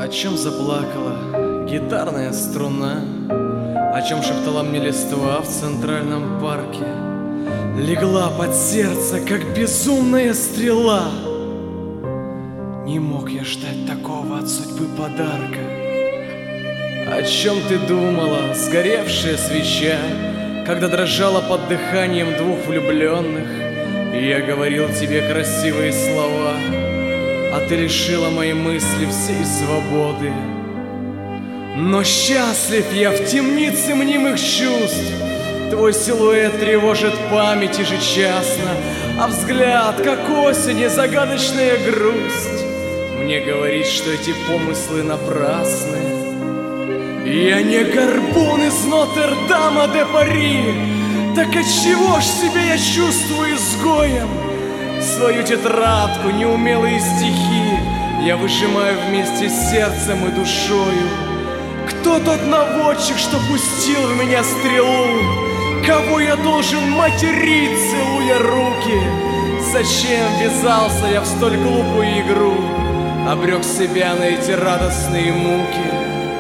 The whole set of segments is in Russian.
О чем заплакала гитарная струна, о чем шептала мне листва в Центральном парке, легла под сердце, как безумная стрела. Не мог я ждать такого от судьбы подарка. О чем ты думала, сгоревшая свеча, когда дрожала под дыханием двух влюбленных, и я говорил тебе красивые слова, а ты лишила мои мысли всей свободы. Но счастлив я в темнице мнимых чувств. Твой силуэт тревожит память ежечасно, а взгляд, как осень, и загадочная грусть мне говорит, что эти помыслы напрасны. Я не горбун из Нотр-Дама де Пари, так отчего ж себя я чувствую изгоем? Свою тетрадку, неумелые стихи я выжимаю вместе с сердцем и душою. Кто тот наводчик, что пустил в меня стрелу? Кого я должен материть, целуя руки? Зачем ввязался я в столь глупую игру? Обрек себя на эти радостные муки.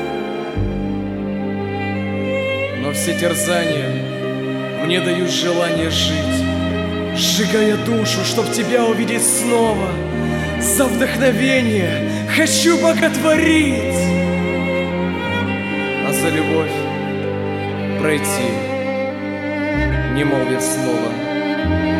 Но все терзания мне дают желание жить, сжигая душу, чтоб тебя увидеть снова. За вдохновение хочу боготворить, а за любовь пройти, не молвив слова.